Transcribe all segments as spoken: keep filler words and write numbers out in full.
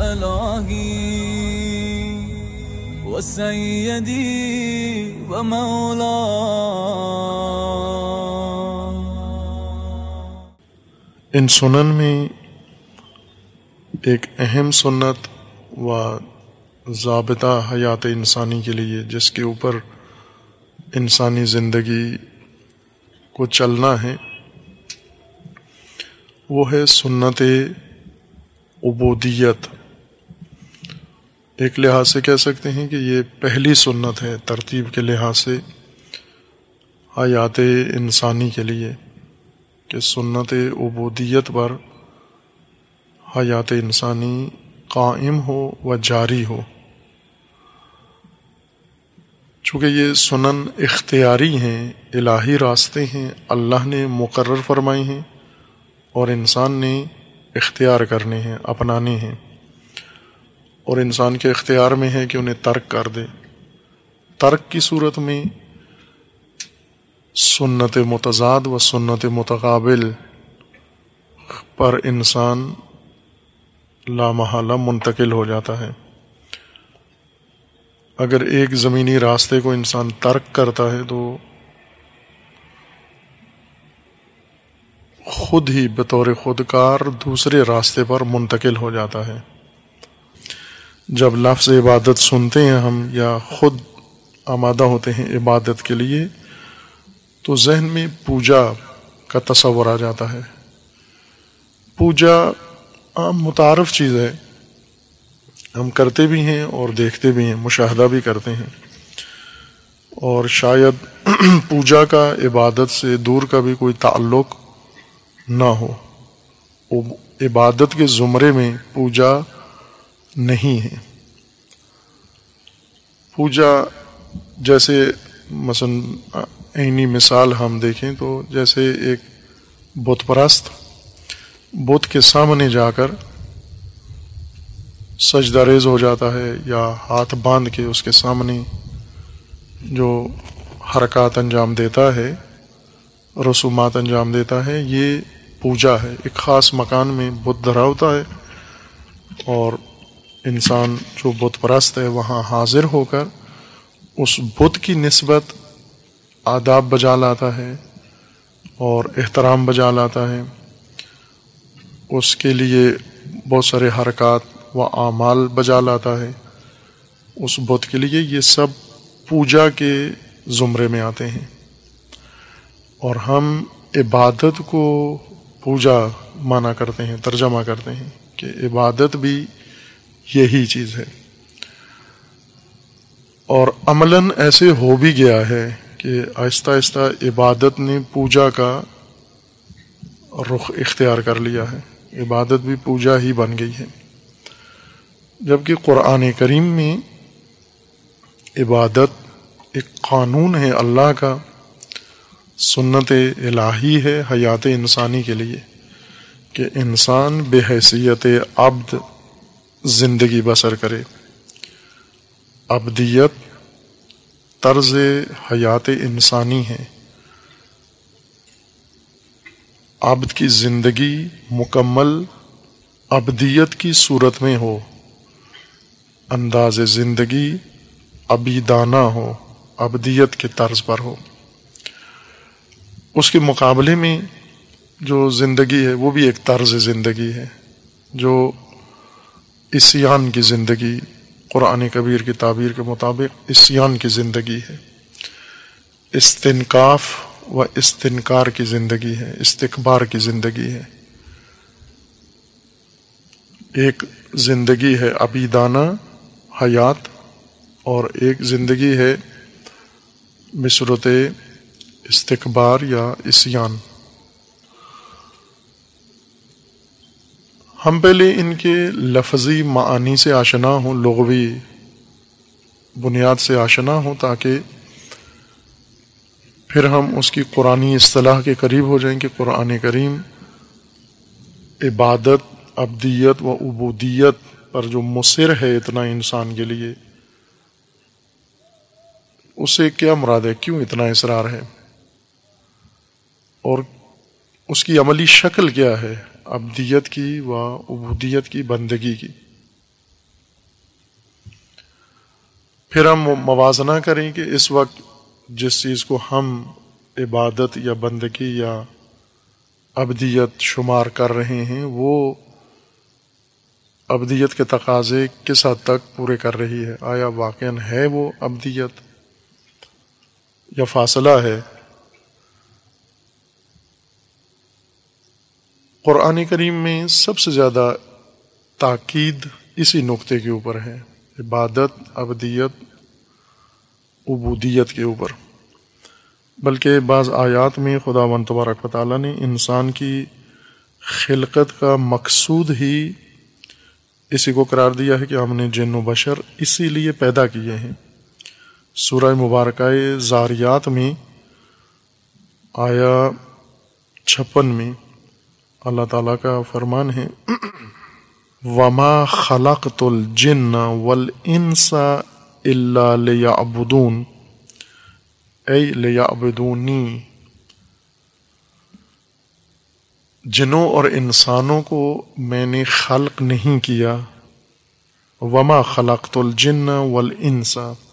إلهي وسيدي ومولاي. ان سنن میں ایک اہم سنت و ضابطہ حیات انسانی کے لیے جس کے اوپر انسانی زندگی کو چلنا ہے وہ ہے سنت عبودیت. ایک لحاظ سے کہہ سکتے ہیں کہ یہ پہلی سنت ہے ترتیب کے لحاظ سے حیات انسانی کے لیے کہ سنت عبودیت پر حیات انسانی قائم ہو و جاری ہو. چونکہ یہ سنن اختیاری ہیں، الہی راستے ہیں، اللہ نے مقرر فرمائے ہیں اور انسان نے اختیار کرنے ہیں، اپنانے ہیں، اور انسان کے اختیار میں ہے کہ انہیں ترک کر دے. ترک کی صورت میں سنت متضاد و سنت متقابل پر انسان لامحالہ منتقل ہو جاتا ہے. اگر ایک زمینی راستے کو انسان ترک کرتا ہے تو خود ہی بطور خودکار دوسرے راستے پر منتقل ہو جاتا ہے. جب لفظ عبادت سنتے ہیں ہم یا خود آمادہ ہوتے ہیں عبادت کے لیے تو ذہن میں پوجا کا تصور آ جاتا ہے. پوجا عام متعارف چیز ہے، ہم کرتے بھی ہیں اور دیکھتے بھی ہیں، مشاہدہ بھی کرتے ہیں، اور شاید پوجا کا عبادت سے دور کا بھی کوئی تعلق نہ ہو. عبادت کے زمرے میں پوجا نہیں ہے. پوجا جیسے مثلا عینی مثال ہم دیکھیں تو جیسے ایک بت پرست بت کے سامنے جا کر سجدہ ریز ہو جاتا ہے یا ہاتھ باندھ کے اس کے سامنے جو حرکات انجام دیتا ہے، رسومات انجام دیتا ہے، یہ پوجا ہے. ایک خاص مکان میں بت دھرا ہوتا ہے اور انسان جو بت پرست ہے وہاں حاضر ہو کر اس بت کی نسبت آداب بجا لاتا ہے اور احترام بجا لاتا ہے. اس کے لیے بہت سارے حرکات و اعمال بجا لاتا ہے اس بت کے لیے. یہ سب پوجا کے زمرے میں آتے ہیں، اور ہم عبادت کو پوجا مانا کرتے ہیں، ترجمہ کرتے ہیں کہ عبادت بھی یہی چیز ہے. اور عملاً ایسے ہو بھی گیا ہے کہ آہستہ آہستہ عبادت نے پوجا کا رخ اختیار کر لیا ہے، عبادت بھی پوجا ہی بن گئی ہے. جبکہ قرآن کریم میں عبادت ایک قانون ہے اللہ کا، سنت الہی ہے حیات انسانی کے لیے کہ انسان بحیثیت عبد زندگی بسر کرے. عبدیت طرز حیات انسانی ہے. عبد کی زندگی مکمل عبدیت کی صورت میں ہو، انداز زندگی عبیدانہ ہو، عبدیت کے طرز پر ہو. اس کے مقابلے میں جو زندگی ہے وہ بھی ایک طرز زندگی ہے جو عصیان کی زندگی، قرآن کبیر کی تعبیر کے مطابق عصیان کی زندگی ہے، استنکاف و استنکار کی زندگی ہے، استکبار کی زندگی ہے. ایک زندگی ہے عبیدانہ حیات اور ایک زندگی ہے بصورت استکبار یا عصیان. ہم پہلے ان کے لفظی معانی سے آشنا ہوں، لغوی بنیاد سے آشنا ہوں تاکہ پھر ہم اس کی قرآنی اصطلاح کے قریب ہو جائیں کہ قرآن کریم عبادت، عبدیت و عبودیت پر جو مصر ہے اتنا انسان کے لیے، اس سے کیا مراد ہے، کیوں اتنا اصرار ہے، اور اس کی عملی شکل کیا ہے عبدیت کی و عبودیت کی، بندگی کی. پھر ہم موازنہ کریں کہ اس وقت جس چیز کو ہم عبادت یا بندگی یا ابدیت شمار کر رہے ہیں وہ ابدیت کے تقاضے کس حد تک پورے کر رہی ہے، آیا واقعاً ہے وہ ابدیت یا فاصلہ ہے۔ قرآن کریم میں سب سے زیادہ تاکید اسی نقطے کے اوپر ہے، عبادت، ابدیت، عبودیت کے اوپر۔ بلکہ بعض آیات میں خداوند تبارک و تعالیٰ نے انسان کی خلقت کا مقصود ہی اسی کو قرار دیا ہے کہ ہم نے جن و بشر اسی لیے پیدا کیے ہیں۔ سورہ مبارکہ زاریات میں آیا چھپن میں اللہ تعالیٰ کا فرمان ہے وَمَا خَلَقْتُ الْجِنَّ وَالْإِنسَ إِلَّا لِيَعْبُدُونَ اے لیعبدونی، جنوں اور انسانوں کو میں نے خلق نہیں کیا، وما خلقت الجن والانس،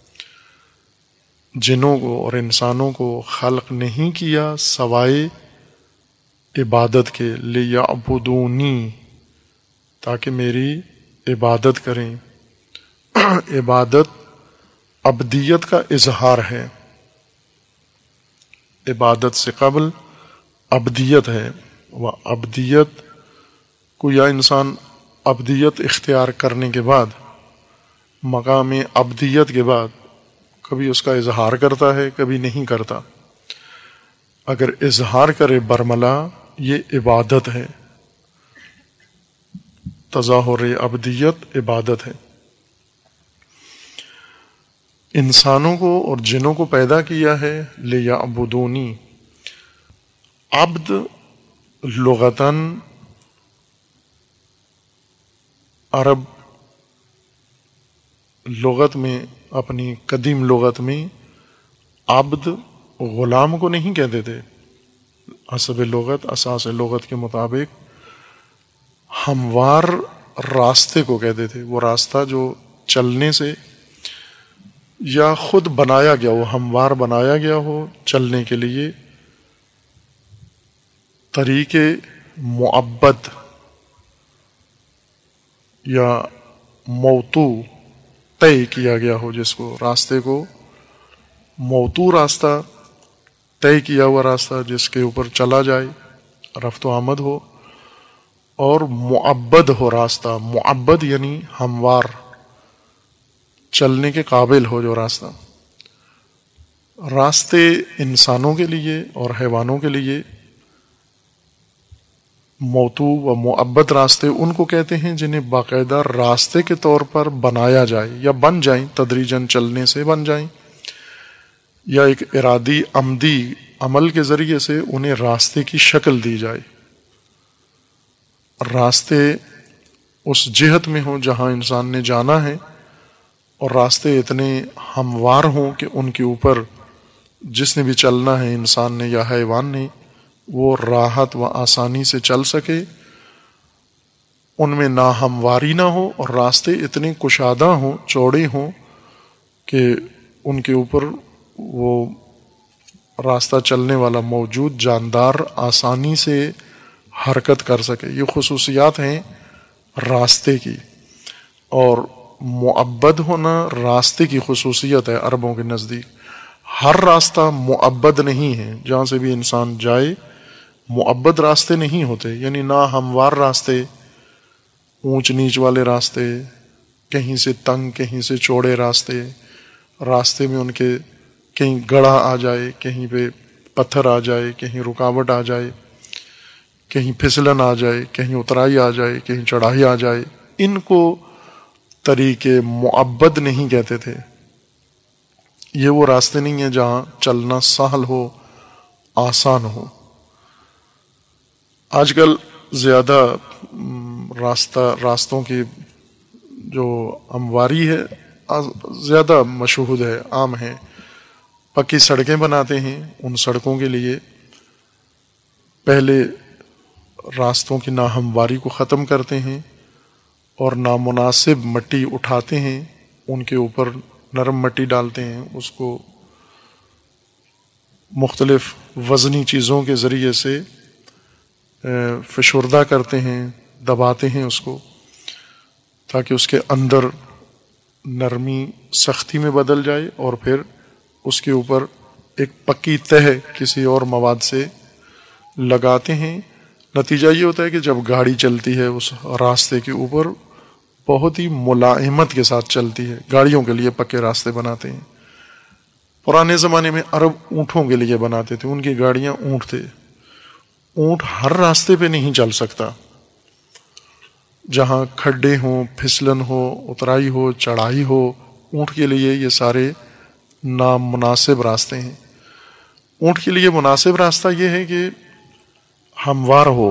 جنوں کو اور انسانوں کو خلق نہیں کیا سوائے عبادت کے، لیعبدونی، تاکہ میری عبادت کریں۔ عبادت ابدیت کا اظہار ہے، عبادت سے قبل ابدیت ہے، وہ ابدیت کو یا انسان ابدیت اختیار کرنے کے بعد مقام ابدیت کے بعد کبھی اس کا اظہار کرتا ہے، کبھی نہیں کرتا۔ اگر اظہار کرے برملا یہ عبادت ہے، تظاہر ابدیت عبادت ہے۔ انسانوں کو اور جنوں کو پیدا کیا ہے لیعبدونی۔ عبد لغتاً عرب لغت میں، اپنی قدیم لغت میں عبد غلام کو نہیں کہتے تھے، حسب لغت، اساس لغت کے مطابق ہموار راستے کو کہتے تھے، وہ راستہ جو چلنے سے یا خود بنایا گیا ہو، ہموار بنایا گیا ہو چلنے کے لیے، طریق معبد یا موتو طے کیا گیا ہو، جس کو راستے کو موتو راستہ، طے کیا ہوا راستہ جس کے اوپر چلا جائے، رفت و آمد ہو، اور معبد ہو راستہ، معبد یعنی ہموار، چلنے کے قابل ہو جو راستہ۔ راستے انسانوں کے لیے اور حیوانوں کے لیے موتو و معبد راستے ان کو کہتے ہیں جنہیں باقاعدہ راستے کے طور پر بنایا جائے یا بن جائیں، تدریجاً چلنے سے بن جائیں، یا ایک ارادی عمدی عمل کے ذریعے سے انہیں راستے کی شکل دی جائے۔ راستے اس جہت میں ہوں جہاں انسان نے جانا ہے، اور راستے اتنے ہموار ہوں کہ ان کے اوپر جس نے بھی چلنا ہے، انسان نے یا حیوان نے، وہ راحت و آسانی سے چل سکے، ان میں نہ ہمواری نہ ہو، اور راستے اتنے کشادہ ہوں، چوڑے ہوں کہ ان کے اوپر وہ راستہ چلنے والا موجود جاندار آسانی سے حرکت کر سکے۔ یہ خصوصیات ہیں راستے کی، اور معبد ہونا راستے کی خصوصیت ہے عربوں کے نزدیک۔ ہر راستہ معبد نہیں ہے، جہاں سے بھی انسان جائے معبد راستے نہیں ہوتے، یعنی نہ ہموار راستے، اونچ نیچ والے راستے، کہیں سے تنگ کہیں سے چوڑے راستے، راستے میں ان کے کہیں گڑھا آ جائے، کہیں پہ پتھر آ جائے، کہیں رکاوٹ آ جائے، کہیں پھسلن آ جائے، کہیں اترائی آ جائے، کہیں چڑھائی آ جائے، ان کو طریقے معبد نہیں کہتے تھے۔ یہ وہ راستے نہیں ہیں جہاں چلنا سہل ہو، آسان ہو۔ آج کل زیادہ راستہ راستوں کی جو ہمواری ہے زیادہ مشہود ہے، عام ہے۔ پکی سڑکیں بناتے ہیں، ان سڑکوں کے لیے پہلے راستوں کی ناہمواری کو ختم کرتے ہیں اور نامناسب مٹی اٹھاتے ہیں، ان کے اوپر نرم مٹی ڈالتے ہیں، اس کو مختلف وزنی چیزوں کے ذریعے سے فشردہ کرتے ہیں، دباتے ہیں اس کو، تاکہ اس کے اندر نرمی سختی میں بدل جائے، اور پھر اس کے اوپر ایک پکی تہ کسی اور مواد سے لگاتے ہیں۔ نتیجہ یہ ہوتا ہے کہ جب گاڑی چلتی ہے اس راستے کے اوپر بہت ہی ملائمت کے ساتھ چلتی ہے۔ گاڑیوں کے لیے پکے راستے بناتے ہیں۔ پرانے زمانے میں عرب اونٹوں کے لیے بناتے تھے، ان کی گاڑیاں اونٹ تھے۔ اونٹ ہر راستے پہ نہیں چل سکتا، جہاں کھڈے ہوں، پھسلن ہو، اترائی ہو، چڑھائی ہو، اونٹ کے لیے یہ سارے نامناسب راستے ہیں۔ اونٹ کے لیے مناسب راستہ یہ ہے کہ ہموار ہو،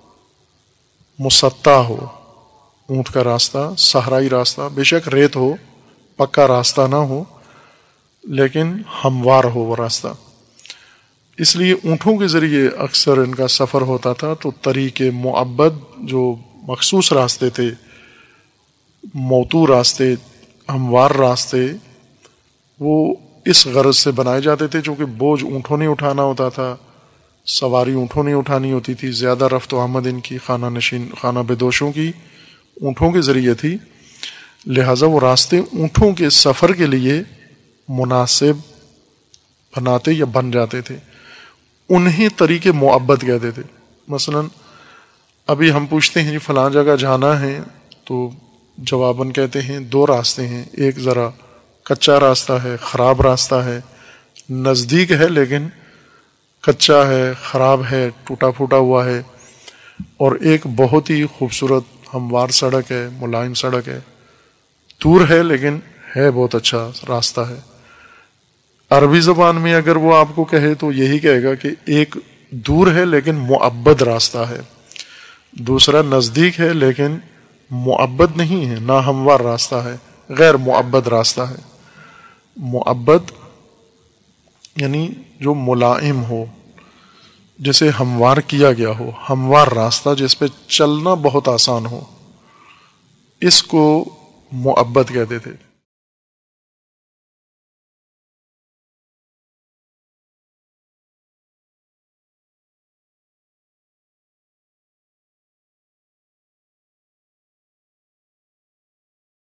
مسطح ہو اونٹ کا راستہ، صحرائی راستہ، بے شک ریت ہو، پکا راستہ نہ ہو، لیکن ہموار ہو وہ راستہ۔ اس لیے اونٹوں کے ذریعے اکثر ان کا سفر ہوتا تھا۔ تو طریق معبد جو مخصوص راستے تھے، موتو راستے، ہموار راستے، وہ اس غرض سے بنائے جاتے تھے چونکہ بوجھ اونٹوں نے اٹھانا ہوتا تھا، سواری اونٹوں نے اٹھانی ہوتی تھی، زیادہ رفت و آمد ان کی خانہ نشین خانہ بدوشوں کی اونٹوں کے ذریعے تھی، لہٰذا وہ راستے اونٹوں کے سفر کے لیے مناسب بناتے یا بن جاتے تھے۔ انہیں طریق معبد کہتے تھے۔ مثلا ابھی ہم پوچھتے ہیں جی فلاں جگہ جانا ہے، تو جواباً کہتے ہیں دو راستے ہیں، ایک ذرا کچا راستہ ہے، خراب راستہ ہے، نزدیک ہے لیکن کچا ہے، خراب ہے، ٹوٹا پھوٹا ہوا ہے، اور ایک بہت ہی خوبصورت ہموار سڑک ہے، ملائم سڑک ہے، دور ہے لیکن ہے بہت اچھا راستہ ہے۔ عربی زبان میں اگر وہ آپ کو کہے تو یہی کہے گا کہ ایک دور ہے لیکن معبد راستہ ہے، دوسرا نزدیک ہے لیکن معبد نہیں ہے، ناہموار راستہ ہے، غیر معبد راستہ ہے۔ معبد یعنی جو ملائم ہو، جسے ہموار کیا گیا ہو، ہموار راستہ جس پہ چلنا بہت آسان ہو، اس کو معبد کہتے تھے۔